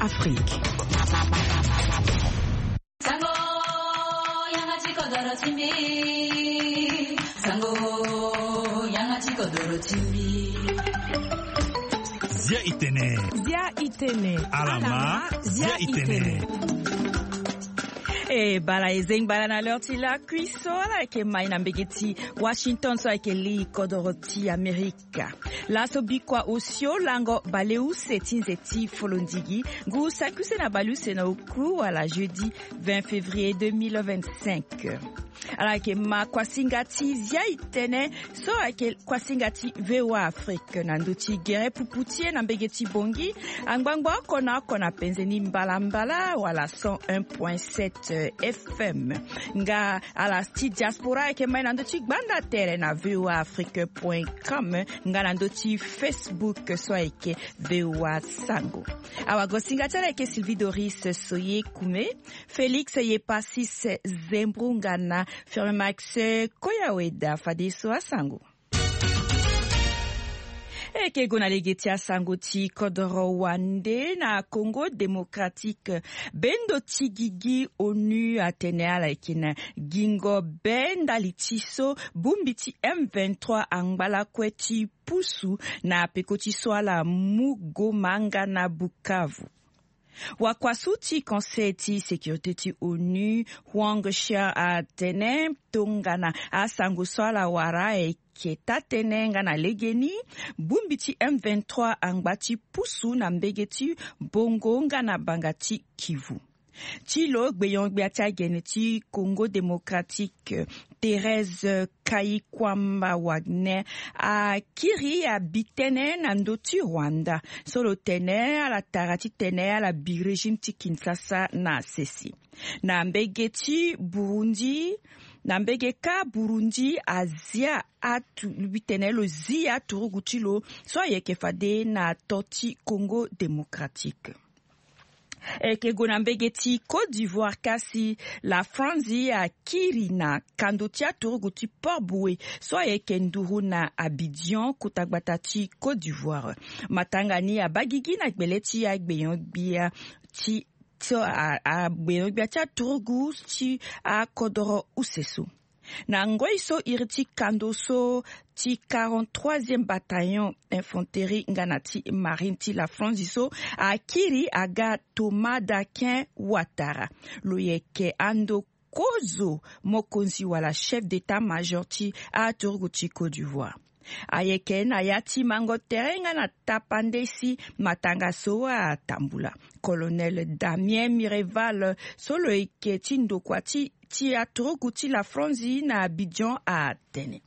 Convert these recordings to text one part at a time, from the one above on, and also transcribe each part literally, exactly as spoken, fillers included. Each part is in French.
Afrique. Sango 양아치 거더러 timbi. Sango 양아치 거더러 timbi. Zia Itene. Zia Itene. Alama. Zia Itene. E bala ezeng bala na lorti la kuiso la ke mai na mbegeti Washington so ke li kodoroti Amerika. La so bikwa osio lango baleu setinzeti folondigi gu sakuse na balu se na oku à la jeudi vingt février deux mille vingt-cinq. Ala ke ma kwasingati Zia Itene so ke kwasingati V O A Afrique na ndoti gere puputie na mbegeti bongi angbangba kona kona penzeni mbala mbala wala cent un virgule sept F M nga ala sti diaspora ke mai na ndoti gbanda tere na V O A Afrique point com nga na ndoti Facebook so ke V O A Sango awa gosingata ke Sylvie Doris Soye Kume Félix Yepasis Zembrunga na Firmax Koyaweda Fadiso Sango Eke gona legeti Sango ti kodoro wande na Congo démocratique bendo tigigi onu atenea ikina gingo benda litiso bumbiti M vingt-trois angbala kweti pusu na pekoti swala mugo manga na Bukavu. Wakwasuti konseti sécurité ti ONU Huang Xia atene tongana asango swala wara e keta tenenga na legeni bumbiti M vingt-trois angbati pusu na mbegeti bongonga na bangati Kivu. Chilo gbeyon gbeata geneti Congo démocratique Thérèse Kayikwamba Wagner a kiri a bitene na ndoti Rwanda solo tene a la tarati tene a la birejim ti Kinshasa na sesi na mbegeti Burundi na mbegeka Burundi Asia atu bitene lo zia turugutilo so yeke fade na toti Congo démocratique. Et que Gonambegeti Côte d'Ivoire kasi la Franzi a Kirina Kandotia Turuguti Port-Boué soit Kenduru na Abidjan Koutagbatati Côte d'Ivoire Matangani a Bagigi na Gbeleti a Gbeyongbia ti a a Gbeyongbia tia Turugu ti a Kodoro Usesu na ngoiso iriti kandoso ti quarante-troisième bataillon infanterie nganati marine ti la France iso a kiri aga Thomas Dakin Ouattara loyeke ando kozo mokonzi wala chef d'état-major ti a Tourgouti Côte d'Ivoire ayeken ayati mango terenga na tapandesi matanga soa tambula colonel Damien Mireval solo eke tindo kwati ti a Tourgouti la Franzi na Abidjan a Atene.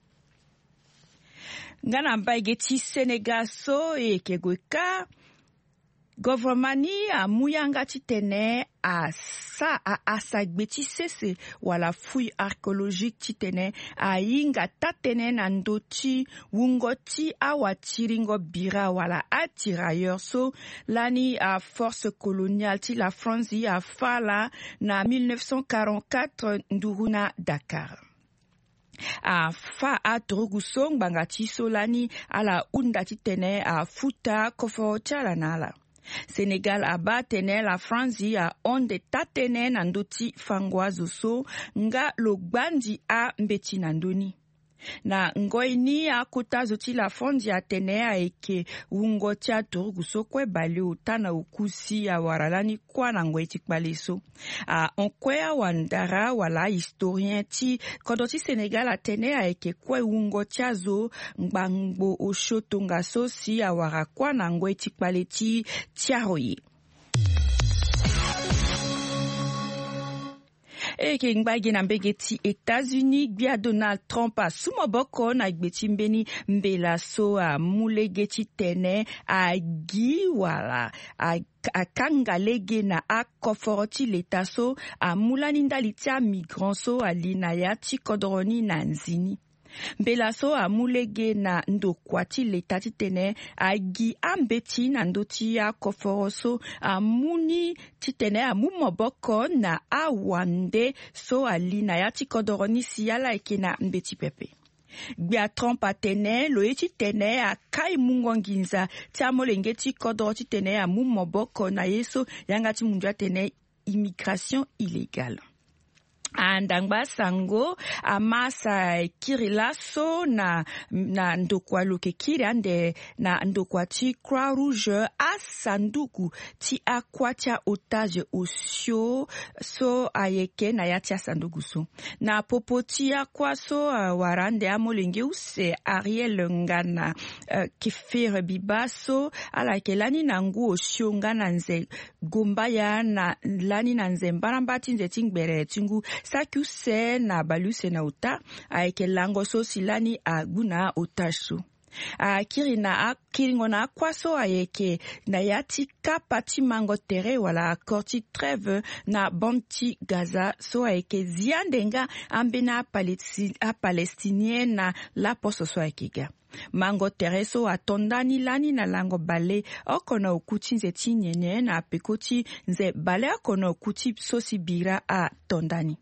Ngana mbaige ti Senegal so e kegweka governmani a muyanga ti tene a sa a asagbeti sese wala fouille archéologique ti tene a inga tatene na ndoti wungoti awa tiringo bira wala a tirailleur so lani a force coloniale ti la France a fala na mille neuf cent quarante-quatre nduruna Dakar. A fa a drogusong bangati solani ala unda ti tene a futa kofo chala nala. Sénégal a batene la France a onde tatene na ndoti fangwazo so nga logbandi a mbeti na ndoni. Na ngoini a kota zoti la France a tene a eke ungo tia Tourguso kwe bali utana ukusi a waralani kwa na ngoi tikbale so. A onkwe a wandara wala historien ti kodoti Sénégal a tene a eke kwe ungo tia zo ngbangbo oshotonga so si a wara kwa na ngoi tikbale ti tiaroye. E ke ngbagi na mbegeti États-Unis gbia Donald Trump a sumoboko na gbeti mbeni mbela so a mulegeti tene a gi wala a a kangalege na a koforoti leta so a mulani ndaliti a migrant so a linaya ti kodroni na nzini. Mbelaso a mulege na ndokwati leta ti tene a gi ambeti na ndoti a koforoso a muni ti tene a mumoboko na a wande so a lina ya ti kodoroni si ala eke na mbeti pepe. Gbia Trump atene lo eti tene a kai mungonginza tia molenge ti kodro ti tene a mumoboko na yeso yanga ti mundu atene immigration illégale. Andangba sango amasa kirilaso na na ndokwa loke kiri ande na ndokwa ti Croix Rouge a sanduku ti akwatia otage osio so ayeke na yatia sanduku so na popo ti akwa so uh, warande amolenge use Ariel ngana uh, kefere bibaso ala ke lani na ngu osio ngana nze gomba ya na lani na nze mbaramba ti nze tingbere tingu sakuse na baluse na uta aike lango so silani aguna otasho a kirina a kiringona kwaso ayeke na yati kapati mango tere wala korti treve na banti Gaza so ayeke ziandenga ambena palesti a palestinien na la poso so ayekega mango tereso atondani lani na lango bale okona okuti nze tinyene na pekoti nze bale okona okuti sosi bira a tondani.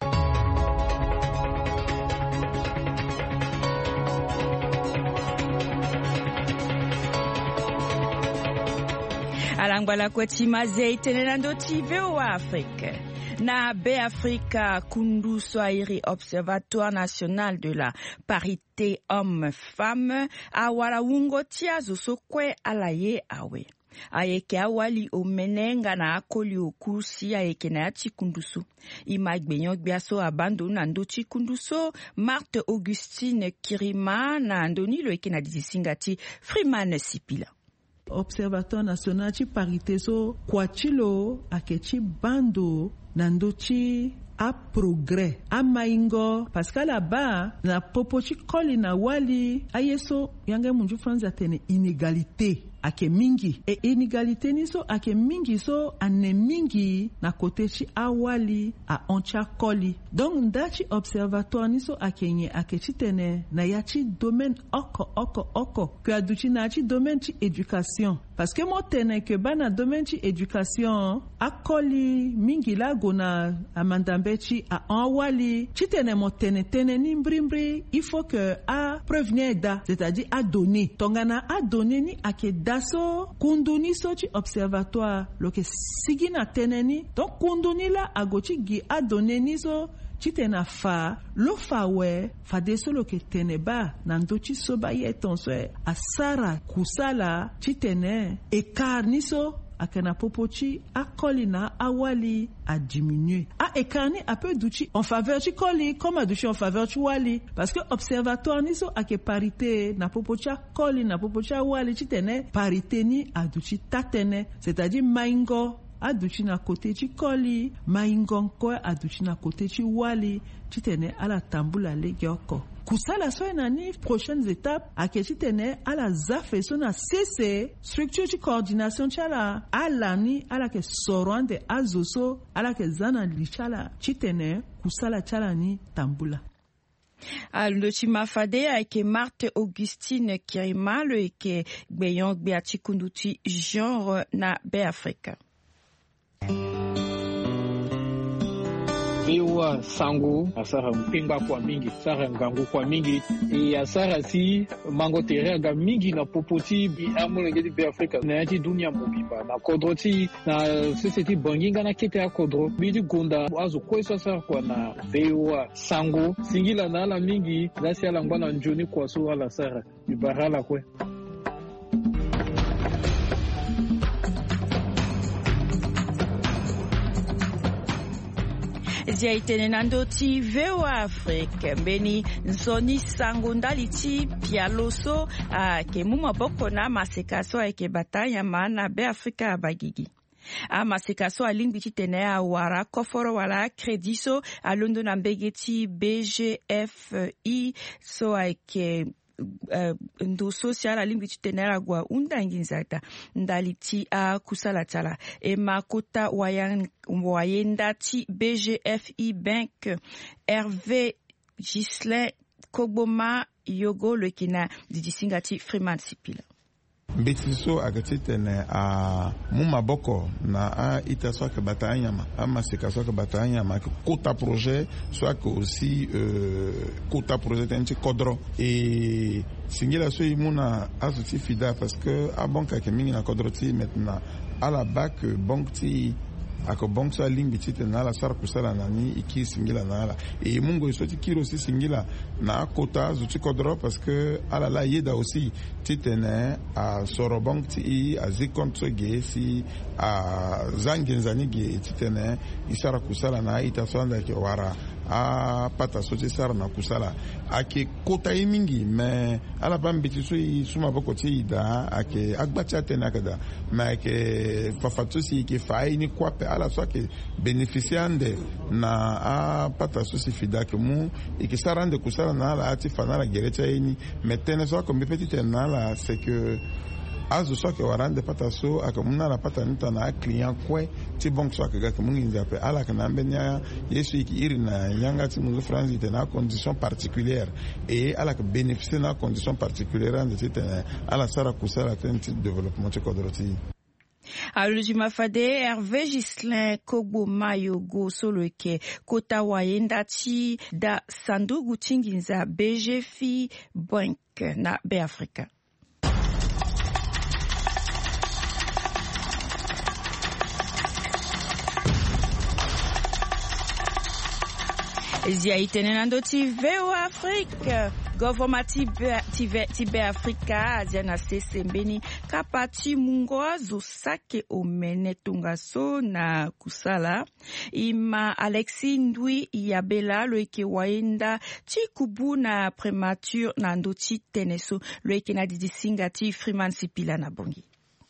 Alangwala kweti mazei tenenando ti V O A Afrique. Na B Africa kundu soairi Observatoire National de la Parité Homme-Femme awara wungo tiazo sokwe alaye awe. Ayeke awali omenenga na akoli okusi ayeke na yati kunduso. Ima gbenyo gbiaso abando na ndochi kunduso Marthe Augustine Kirima na andoni lo eke na dizisinga ti Freeman Sipila. Observatoire National ti Parité so kwachilo akechi bando nandochi a progrès a maingo parce que là-bas na popochi koli na wali ayeso yange munju franza tene inégalité ake mingi e inégalité ni so ake mingi so ane mingi na kote chi awali a oncha koli donc ndachi observatoire ni so ake nye ake chi tene na ya chi domaine oko oko oko que aduchi na chi domaine chi éducation parce que mo tene que ba na domaine chi éducation akoli mingi la gona amandambe chi a awali chi tene mo tene tene ni mbrimbri il faut que a prévenir da c'est-à-dire a donner tongana a donner ni ake da so kunduni so chi observatoire lo ke sigina teneni donc kunduni la agochi gi a donné ni so chi tena fa lo fa we fa de so lo ke tene ba nando chi so ba ye ton so a sara kusala chi tene écart ni so akena popochi a kolina awali a diminuer a ekani a peu duchi en faveur chi koli comme a duchi en faveur chi wali parce que observatoire ni so ake parité na popochi a koli na popochi a wali chi tene parité ni a duchi tatene c'est-à-dire maingo a duchi na côté chi koli maingo nko a duchi na côté chi wali chi tene ala tambula lege oko kusala so nani prochaines étapes aketi tene ala zafe so na cc structure de coordination chala ala ni ala ke sorande azoso ala ke zana lichala chitene kusala chala ni tambula. Alo chimafade ayeke Marthe Augustine Kirima lo eke gbeyon gbe ati kunduti genre na B Africa. V O A sango asara mpemba kwa mingi sara ngangu kwa mingi e asara si mango tere aga mingi na popoti bi amolenge di B Africa na yati dunia mobimba na kodroti na society banginga na kete ya kodro bidi gonda azo kweso asara kwa na V O A sango singila na ala mingi nasi ala ngwana njoni kwa so ala sara ibarala kwe. Zia itene nando ti V O A Afrique mbeni nzoni sango ndali ti pialoso a ke muma boko na masekaso a ke batanya mana B Africa abagigi. A masekaso a lingbi ti tene a wara koforo wala krediso a londo na mbegeti B G F I so a ke Uh, ndo social a limbi tenera gwa unda nginzata ndali ti a kusala tala e makota wayan wayenda ti B G F I Bank Hervé Gislain Kogboma Yogo le kina di disinga ti Freeman Sipila. mbetiso akatitene a muma boko na a ita soit que batanyama ama seka soit que batanyama que quota projet soit que aussi euh, quota projet tenchi kodro et singila so imuna asuti fida parce que a banque que mingi na kodro ti maintenant à la bac banque ti ako banque sa limbi ti na la sar kusala nani iki singila na la et mungo so ti kiro si singila na quota zuti kodro parce que ala la yeda aussi ti tene a soro banque ti a zikonto ge si a zangenzani ge ti tene isara kusala na ita sonda ke wara a pata sote sara na kusala ake kota mingi mais ala bambi ti so suma boko ti da ake agbacha tena kada mais ke fafatu si ke fai ni kwape ala so ke beneficiande na a pata so si fida ke mu e ke sarande kusala na ala ati fanala gerecha ini metene so ko mbepeti tena la c'est que azo so ke warande pata so akamuna la pata nita na client kwe ti bank so ke ga mungi ndape ala kana mbenya yesu iki iri na yanga ti mu France ite na condition particulière et ala ke bénéficier na condition particulière de ti ala sara kusala tenti développement ti kodroti. Alujima Fade Hervé Gislin Kogbo Mayogo Soloke Kota Wayenda Ti da Sandugu Tinginza B G F I Bank na Beafrika. Zia itenenando ti veo Afrique government ti be Afrika azia na sese mbeni kapati mungoa zosake omene tungaso na kusala ima Alexis Ndwi Yabela loike waenda ti kubu na premature na ndoti teneso loike na didisinga ti Freeman Sipila na bongi.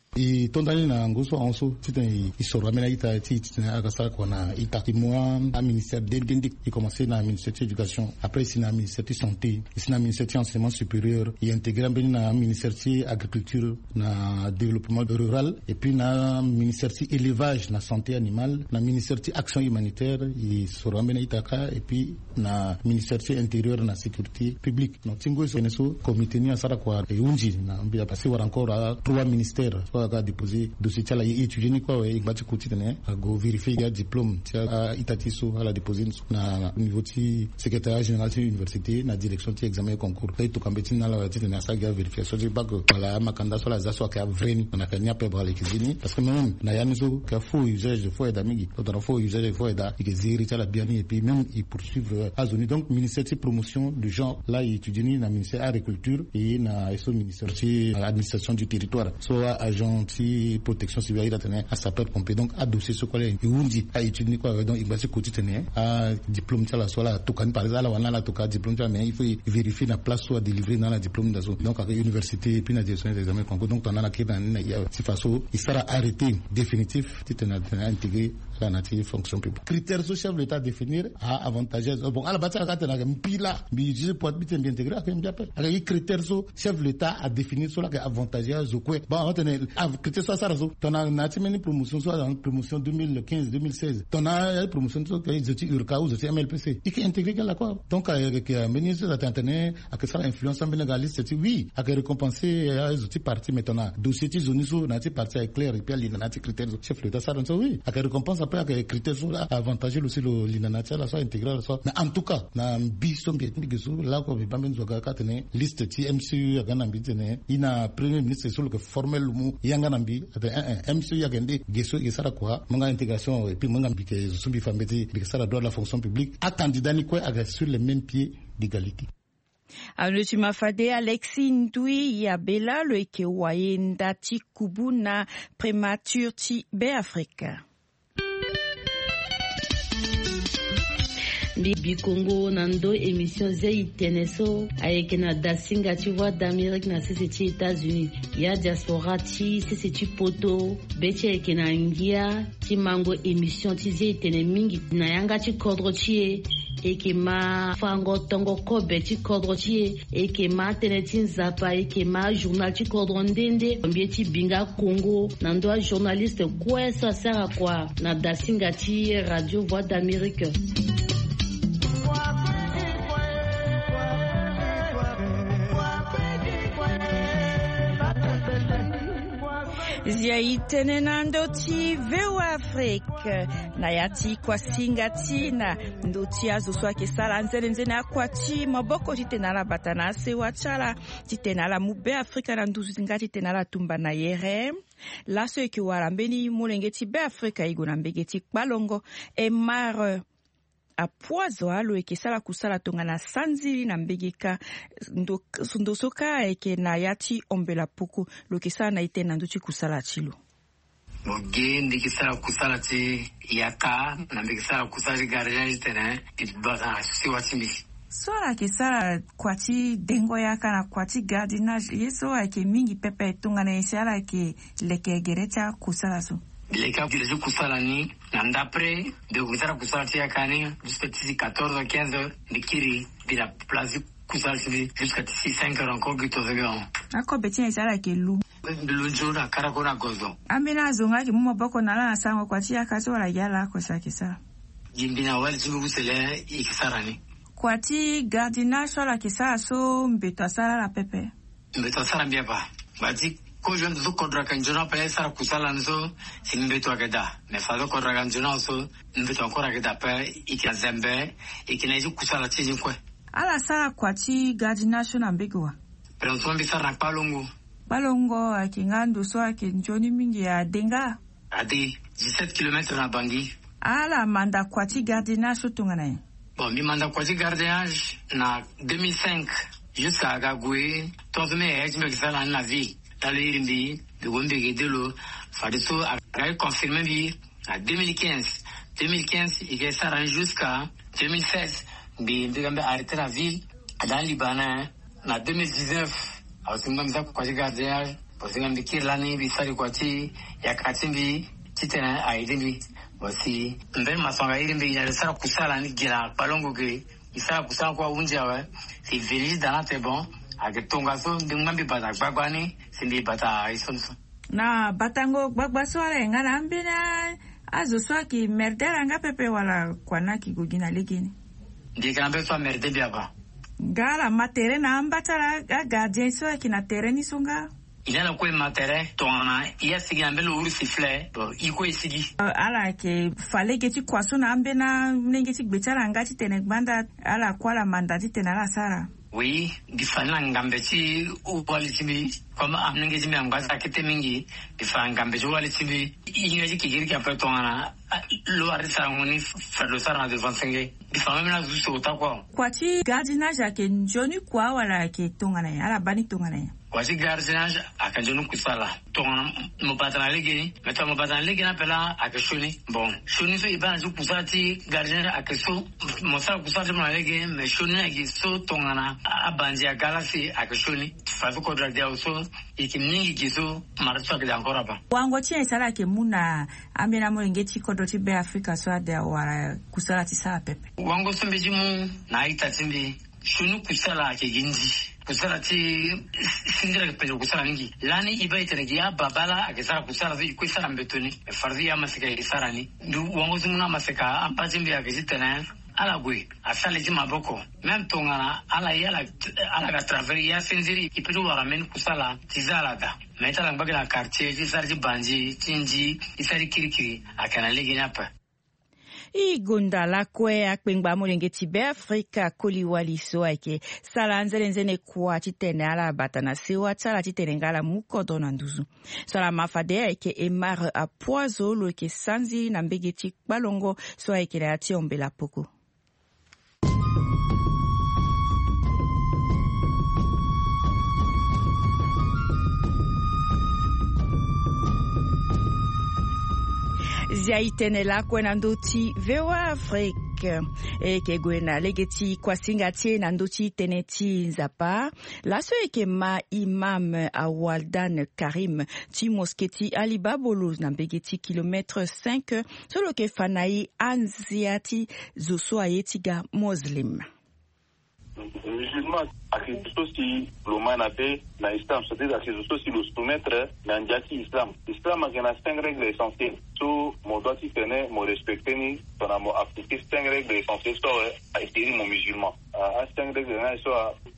I tondani na nguso onso titen isoro amena ita ti titen akasa kona ita moi a ministère d'indic il commencé na ministère d'éducation après c'est na ministère de santé c'est na ministère d'enseignement supérieur il intégré ben na ministère agriculture na développement rural et puis na ministère élevage na santé animale na ministère action humanitaire il soro amena ita ka et puis na ministère intérieur na sécurité publique no tingo so neso comité ni asara kwa e unji na mbia passer war encore à trois ministères a déposé dossier tala étudier ni quoi ouais bati côté tene go vérifier ya diplôme tia itatiso ala déposer na niveau ti secrétaire général de l'université na direction ti examen concours et to kambeti na la ti na sa ga vérification du bac la makanda so la za so ka vreni na ka nya pe bra le kizini parce que même na ya niso ka faux usage de faux d'amigi to faux usage de faux da et ziri tala bien et puis même il poursuivre azoni donc ministère de promotion du genre là étudier ni na ministère agriculture et na eso ministère ti administration du territoire so agent anti protection civile il a tenu à sa propre compétence donc à dossier ce collègue il dit à étudier quoi donc il va se côté tenir à diplôme ça la soit là tout kan par exemple là on a la tout cas diplôme mais il faut vérifier la place soit délivré dans la diplôme d'assaut donc à l'université puis la direction des examens concours donc on a la qui dans si façon il sera arrêté définitif tu tenir intégré la nature fonction publique critères sur chef l'état définir à avantageuse bon à la bataille à tenir un pila mais je peux bien intégrer avec bien avec critères sur chef l'état à définir sur la avantageuse ou quoi bon on va tenir critères ça ça raison ton a nati meni promotion soit dans promotion deux mille quinze deux mille seize ton a promotion sur les études urca ou études M L P C il qui intégrer quel quoi donc avec ministre ça t'entendre à que ça influence en bénégaliste c'est oui à que récompenser les outils partis maintenant dossier ti zone sur nati parti est clair et puis les nati critères chef l'état ça donc oui à que récompense après à que critères sur avantager aussi le l'inanatia la soit intégrer soit mais en tout cas na biso bien que sur là ko ba ben zo ka tene liste ti M C U ya gana bitene ina premier ministre sur le formel mu yanga nambi M C U ya gende geso gesara quoi manga intégration et puis manga bike zumbi fambeti bike sara droit de la fonction publique à candidat ni quoi sur les mêmes pieds d'égalité. Alujima Fade Alexis Ndwi Yabela le ke wayenda ti kubuna prémature ti be Afrika. Libi Congo nando émission zai teneso avec na dasinga tu vois d'Amérique na c'est les États-Unis ya diaspora ti c'est ti poto beche ke na ngia ti mango émission ti zai tene mingi na yanga ti kodro ti e ke ma fango tongo kobe ti kodro ti e ke ma tene ti nzapa e ke ma journal ti kodro ndende mbie ti binga Congo nando a journaliste quoi ça sert à quoi na dasinga ti radio voix d'Amérique. zia itene na ndoti V O A Afrique na yati kwa singati na ndoti azo so akesala nzele nzene akwati maboko titena la batana se wachala titena la mube Afrika na nduzu ngati titena la tumba na yere la so ki warambeni mulengeti be Afrika igo na mbegeti kbalongo e mar a poizo alo ekesala kusala tonga na sanzili na mbegeka ndosoka eke na yati ombela puku lokesala na ite na nduchi kusala chilo moge ndikisala kusala ti yaka na mbekesala kusala gardien jitene itbaka siwa timi sola kesala kwati dengo yaka na kwati gardiennage yeso ake mingi pepe tonga na esala ke leke gerecha kusala so leka dirige kusala ni na ndapre de kusala kusala tia kani jusqu'à tisi quatorze à quinze heures de kiri de la place kusala tisi jusqu'à tisi cinq heures encore que tout ça ako betia isala ke lu lu jona karako na gozo amena zonga ki mumo boko na la sango kwa tia kaso la yala ko sa kisa jimbina wale tibu kusele ikisara ni kwati gardiennage la kisa so mbeto sala la pepe mbeto sala mbia ba bati ko jeune zo kodra kanjona pa sara kusala nzo simbeto agada me fado kodra kanjona so mbeto ankora agada pa ikazembe ikinaji kusala tini kwa ala sala kwati gardiennage na mbegwa pero nsombi sara palongo palongo akingando so akinjoni mingi ya denga adi dix-sept kilomètres na Bangui ala manda kwati gardiennage tungana bon mi manda kwati gardiennage na deux mille cinq jusqu'à Gagoué tonzo me ejme kisala na vie Talérimbi, de Wembege Delo, Fadiso a confirmé bi à deux mille quinze. deux mille quinze, il est sarrangé jusqu'à deux mille seize. Bi Mbegambe a arrêté la ville dans le Liban. En deux mille dix-neuf, à Osimba kwa gardiennage, Osimba Kirlani, bi Sari Kwati, Yakatimbi, Titena a aidé voici. Mbel Masanga Irimbi, il a le sara kusala ni gira palongo ge. Il sara kusala kwa unjawe. C'est village dans la bon. Agetonga so ndimambi bata gbagwani sindi bata isonso na batango gbagbaso ala ngana ambina azo swaki merdera nga pepe wala kwanaki gogina legini ndika mbe so merde biaba gala matere na ambatara gardien so kina tereni songa inala ko matere tona iya sigi ambe lo ursifle bo iko isigi ala ke fale ke ti kwaso na ambena nenge ti gbetara ngati tenegbanda ala kwala mandati tenala sara. Oui, di fana ngambe ci wali cibi comme am ngi ci mi ngasa kete mingi di fana ngambe ci wali cibi inga ci kigiri ka fa tona lo arisa ngoni fa lo sara de vingt-cinq di fana mena zu so ta kwa kwati gardiennage ke njoni kwa wala ke tongana ala bani tongana kwati gardiennage akanjonu kusala tongana mo patana legi meta mo patana legi na pela akashoni bon shoni so iba zu kusati gardiennage akaso mo sala kusati mo legi me shoni agi so tongana abanje ya galaxy akashoni faso kodra dia so ikiningi gizo marso ke ankora ba wango tie sala ke muna amena mo ngeti kodoti be Africa so ada wara kusala ti sala pepe wango sombeji mu na ita timbi shunu kusala ke ginji kusala ti singira ke pedo kusala ningi lani iba iteregi ya babala akisala kusala zi kusala mbetoni farzi ya masika isara ni ndu wango sumuna masika ampazimbi akizitena ala gwe asale ji maboko même tongana ala yala ala ga travers ya sinziri ipedo waramen kusala tizala da metala ngbaga quartier ji sarji banji tinji isari kirikiri akana legi napa igunda la kwe akpengba mulengeti be Afrika koliwali so ake sala nzele nzene kwa titene ala batana sewa tsala titene ngala mukodo na nduzu sala mafade ake emar a poizo lo ke sanzi na mbegeti balongo so ake la ati ombela poko zia itene la kwena ndoti V O A Afrique eke gwena legeti kwa singati na ndoti teneti nzapa laso eke ma imam Awaldan Karim ti mosketi alibabolo na begeti kilomètre cinq solo ke fanai anziati zoso ayetiga muslim musulman akizuso si lomana pe na islam, c'est-à-dire akizuso si le soumettre na njaki islam. Islam a cinq règles essentielles. So mo doiti tene mo respecter ni tona mo appliquer cinq règles essentielles so a itiri mo musulman. A cinq règles na so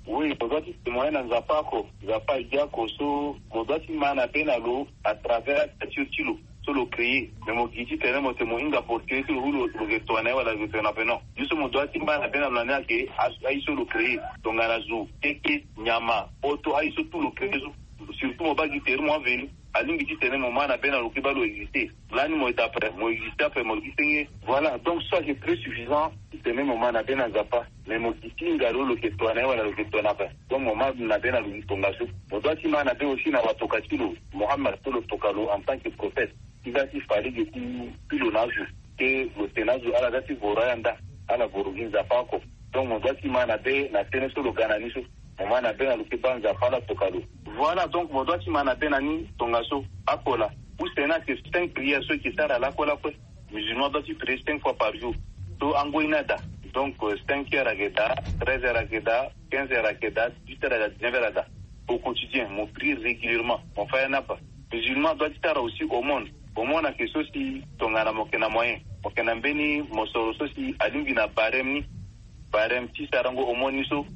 Oui, aujourd'hui, c'est moyen dans Zapako, Zapa Diako, so, aujourd'hui, mana benalo, à travers la tilo, sur le créé, mais mon guidi, t'es mon témoin, porté sur le retourné, voilà, le ténapénon. Juste mon doigt, si mana benalo, n'a que, aïe sur le créé, donc à la zou, teke, nyama, auto, aïe sur tout le créé, surtout mon bas guité, moi, venu. Alingi dit tene moment na bena lokiba lo exister là ni mo d'après mo exister après mo exister voilà donc ça c'est très suffisant tene moment na bena zapa mais mo kitinga lo ke to na wala lo ke to na pas donc moment na bena lo kitonga so mo doit ti mana be aussi na watoka kilo Muhammad to lo tokalo en tant que prophète il va si fali que pilo nazo que lo tenazo ala dati voranda ala vorugin zapa ko donc mo doit ti mana be na tene so lo gananiso Mana bena luki banza fala tokalo. Voilà donc mon doigt mana bena ni tongaso akola. Ou c'est na que cinq prières ceux qui sont à la kola quoi. Musulman doit prier cinq fois par jour. To angoinada. Donc cinq heures à Geda, treize heures à Geda, quinze heures à Geda, dix-huit heures à dix-neuf heures à Geda. Au quotidien, mon prie régulièrement. Mon frère n'a pas. Musulman doit être aussi au monde. Au monde a quelque chose qui tongana mokena moyen. Mokena beni mosoro sosi alingi na barem ni. Barem ti sarango au monde niso.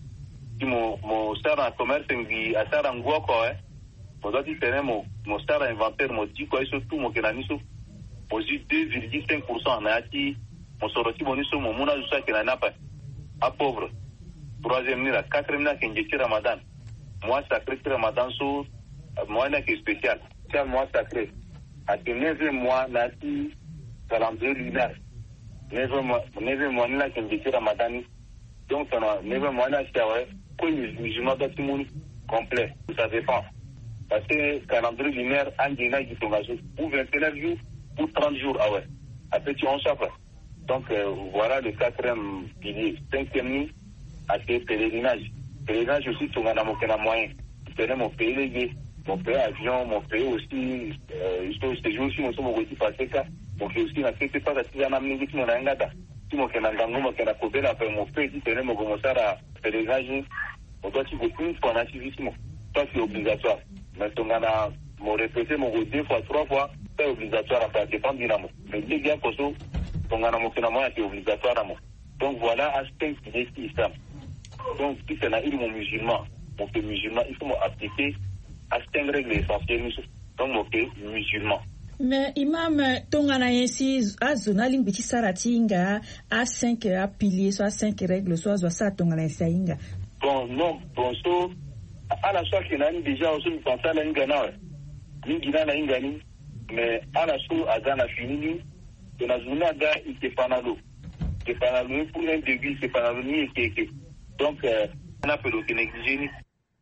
Mo mo star commerce ngi asara ngwa ko eh mo doti tene mo mo star inventaire mo di ko surtout mo kenani so mo ji deux virgule cinq pour cent na ati mo soroti mo niso mo muna jusa kenana pa a pauvre troisième ni la quatrième na kenje ci Ramadan mois sacré Ramadan so mois na qui spécial c'est mois sacré à neuvième mois na ati calendrier lunaire neuvième mois neuvième mois na kenje ci Ramadan donc on a neuvième mois na c'est ouais musulman doit tout le monde complet, ça dépend. Parce que calendrier lunaire, un dîner qui tombe à jour, ou vingt et neuf jours, ou trente jours, ah ouais. Après, tu en chapes. Donc, euh, voilà le quatrième pilier. Cinquième nuit, à ce pèlerinage. Pèlerinage aussi, tu en as mon moyen. Tu connais mon pays légué, mon pays avion, mon pays aussi, euh, je peux ce jour aussi, mon son, aussi passé ça. Donc, aussi, na fait pas, si j'en ai amené, si mon angada. Si mon kenangango, mon kenakobel, après mon pays, si tu connais mon commencer à pèlerinage. On doit suivre une fois un activisme. Ça, c'est obligatoire. Mais on a mon répété, mon deux fois, trois fois, c'est obligatoire à faire dépendre dynamo. Mais les gars, on a mon phénomène qui est obligatoire à moi. Donc voilà, aspect qui est l'islam. Donc, si c'est un mon musulman, mon fait musulman, il faut m'appliquer à cinq règles essentielles. Donc, mon fait musulman. Mais imam tongana ainsi à zona limbiti saratinga à cinq à piliers soit cinq règles soit soit tongana ainsi. Bon, non, bon, so, à la fois qu'il y a déjà aussi une pensée à la Ingana, l'Ingana la Ingani, mais à la fois, à Gana fini, de la zone à Gana, il s'est pas nalo. C'est pas nalo, pour un début, c'est pas nalo, ni et donc, on a fait le négligé.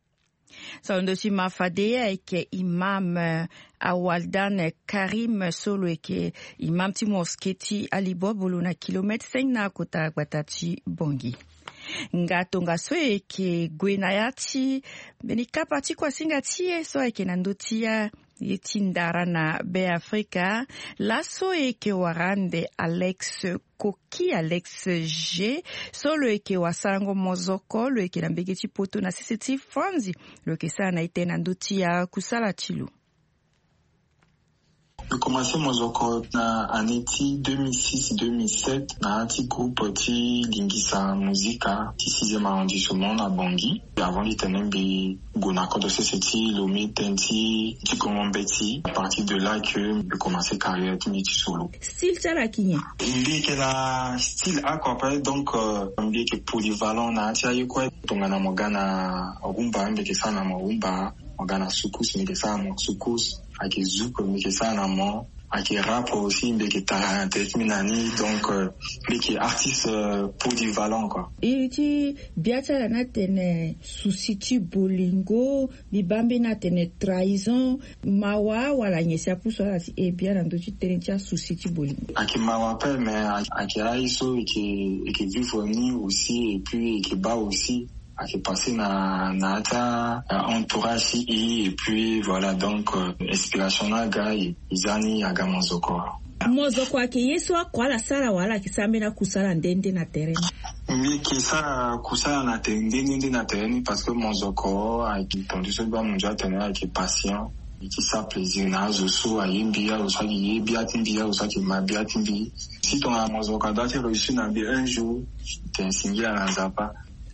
Sondosi mafadea eke imam awaldan Karim Solo eke imam ti mosketi alibo boluna kilomètre cinq na kota gwatati bongi. Ngatonga so eke gwenayati benika pati kwa singa tie so eke nandotia yetindara na be Afrika laso eke warande Alex Koki Alex G solo eke wasango mozoko lo eke nambegeti poto na C C T Franzi lo eke sana ite nandotia kusala chilu. J'ai commencé mozoko na aneti deux mille six deux mille sept na un petit groupe ti lingisa musica ti sixième arrondissement na Bangui. Avant l'itenembe gonako de C C T lomi tenti ti komombeti. À partir de là que j'ai commencé carrière ti ti solo. Style tala kinye. Mbi ke na style akwa donc mbi ke polyvalent na ti ayo kwa tongana mogana rumba mbi ke sana rumba mogana sukus mbi ke sana sukus. Ake zouk meke sa na mo ake rap aussi meke tarantes minani donc euh, meke artiste euh, polyvalent quoi. Iti biata na tene susiti bolingo bibambe na tene trahison mawa wala nyesa puso ati e bien ando ti tene tia susiti bolingo. Ake mawa pe mais ake aiso eke eke vivre ni aussi et puis eke ba aussi qui est passé na na ta entourage et puis voilà donc euh, inspiration na ga izani aga mozoko mozoko ake yesu akwala sala wala kisambe na kusala ndende na terrain mi kisa kusala na ndende na terrain parce que mozoko aki condition ba munja tena qui patient qui ça plaisir na zoso ayembia osa ki yebia timbia osa ki mabia timbi si ton mozoko doit réussir na bien un jour t'es signé à Nzapa.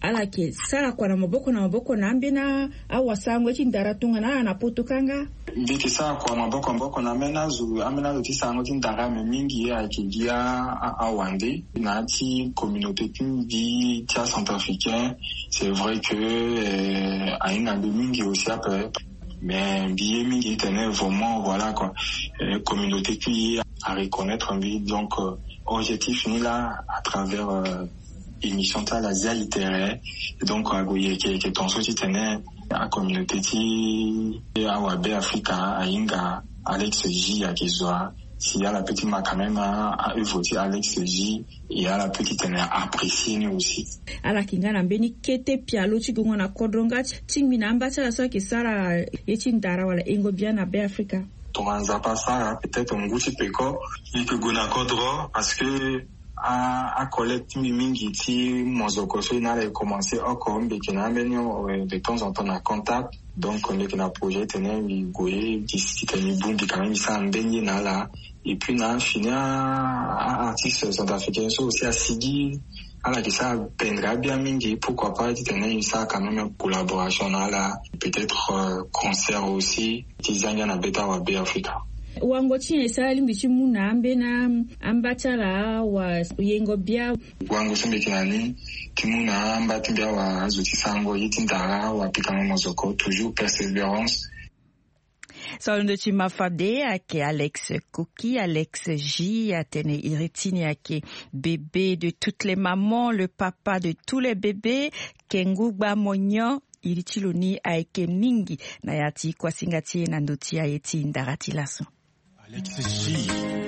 ala ke sara kwa na maboko na maboko na ambina au wasango eti ndaratunga na na putukanga mbiki sara kwa maboko maboko na mena zu amena ti sango ti ndara me mingi ya kidia a Wandé na ti communauté qui tia centrafricain. C'est vrai que euh, a une ambi mingi aussi après, mais billet mingi tenait vraiment voilà quoi, euh, communauté qui à reconnaître un billet. Donc euh, objectif ni là à travers euh, émission ta la zia littéraire, donc à goye qui qui ton souci tenait à communauté qui à Wabé Africa à Inga Alex J à Kizwa. S'il y a la petite ma quand même à eux voter Alex J et à la petite elle a apprécié nous aussi. Ala kingana mbeni kete pialo chigunga na kodronga tingmi na ambacha la soki sara eti ndara wala engo bien na be Africa. Toranza pas ça peut-être un gouti peko et que gona kodro parce que à à collecte mingi ti mozoko so ina a commencé au kombe kina menyo de temps en temps en contact. Donc on est dans projet tenait mi goye d'ici tani bundi quand même ça mbeni na la et puis na fini à artiste centrafricain so aussi à Sidi ala qui ça pendra bien mingi pourquoi pas tenait ça quand même une collaboration là peut-être euh, concert aussi tizanga na beta wa Be Africa. Wango chine sali mbichi muna ambe na ambatala wa yengo bia wango sembe kinani kimuna ambati bia wa zuti sango yitindara wa pikanga mozoko toujours persévérance. Salon Chimafade ake Alex Koki, Alex J, Atene Iritini ake bébé de toutes les mamans, le papa de tous les bébés, Kenguba Monyo, Iritiloni aike mingi, Nayati Kwasingati Nandoti Aeti Ndarati Lasso. Alex J,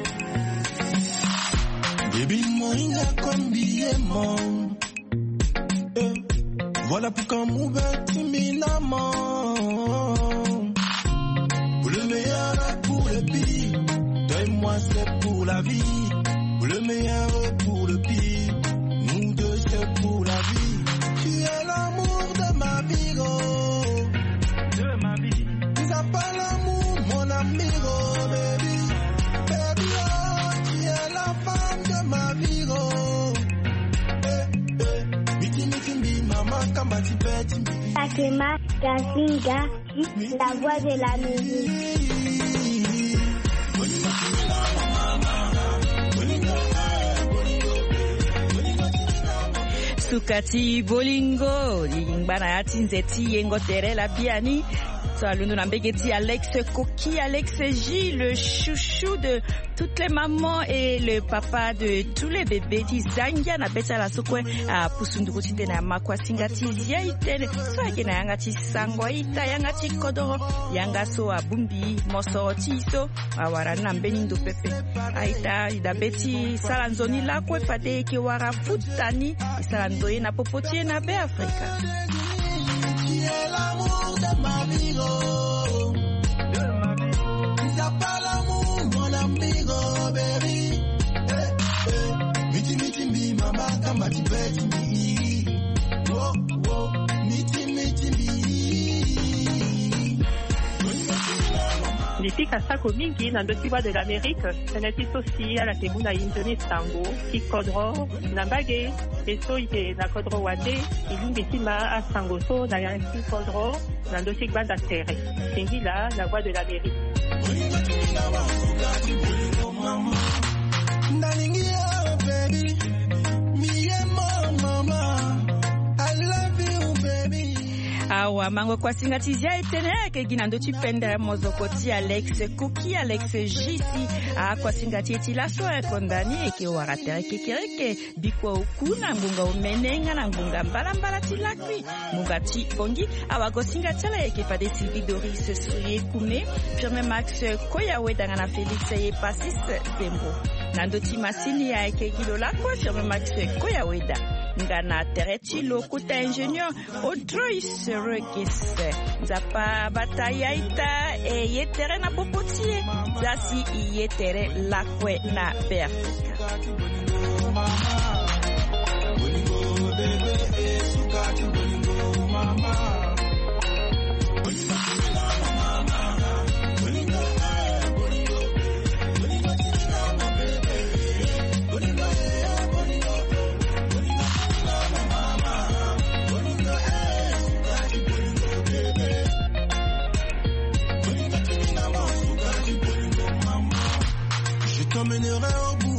baby moina kombiemo, voilà pourquoi mon bête minamant. Pour le meilleur, pour le pire, donne-moi c'est pour la vie. Pour le meilleur, pour le pire, nous deux c'est pour la vie. Tu es l'amour de ma vie, oh, de ma vie. Tu n'as pas l'amour, mon ami, oh, baby. Baby, oh, tu es la femme de ma vie, oh. Eh, eh, miti, miti, miti, maman, kambati, beti, miti. Takema, Kasinga, la voix de la musique. Sukati bolingo, lingbana atinzeti yengo tere la biani. Salut nous n'ambegeti Alex Koki, Alex J, le chouchou de toutes les mamans et le papa de tous les bébés. Tizangia na beta la sokwe a pusunduko tite na makwa singati zia itene. So akena yanga ti sangwa ita yanga ti kodoro yanga so abumbi moso tiso awara na mbenindo pepe. Aita idabeti salanzoni la kwe fade ke wara futani salanzoye na popotie na be Afrika. L'amour de ma vie, oh, de ma vie. Tu n'as pas l'amour, mon amigo, baby. Eh, eh. Miti, miti, mi, mama, kambati, beti, mi. Oh, oh, miti, miti, mi. Nifika sako mingi na ndotiwa de l'Amérique, seneti sosi ala temuna injoni sango, ki kodro, nambage, eso ite na kodro wande, ilumbi tima a sango so na yanki kodro, na ndotik banda tere. Singila, la voix de l'Amérique. Awa mango kwa singatizia itene ke ginando chipenda mozokoti Alex Koki, Alex J si a kwa singati ti la so e kondani e ke waratere ke kereke bikwa ukuna ngunga umenenga na ngunga mbala mbala ti lakwi ngunga ti bongi awa go singatela e ke pade Sylvie Doris Souye Kume Firme Max Koyawe dangana Félix e Passis Tembo nando ti masini ya ke gilola kwa Firme Max Koyawe da ngana tereti lokuta ingénieur Audrey Serekese zapa bataya ita e yetere na popotie zasi yetere lakwe na Afrika.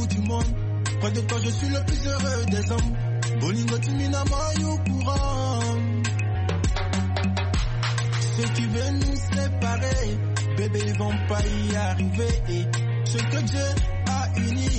bout du monde. Près de toi, je suis le plus heureux des hommes. Bolingo Timina Mayo courant. Ceux qui veulent nous séparer, bébé, ils vont pas y arriver. Ce que Dieu a uni,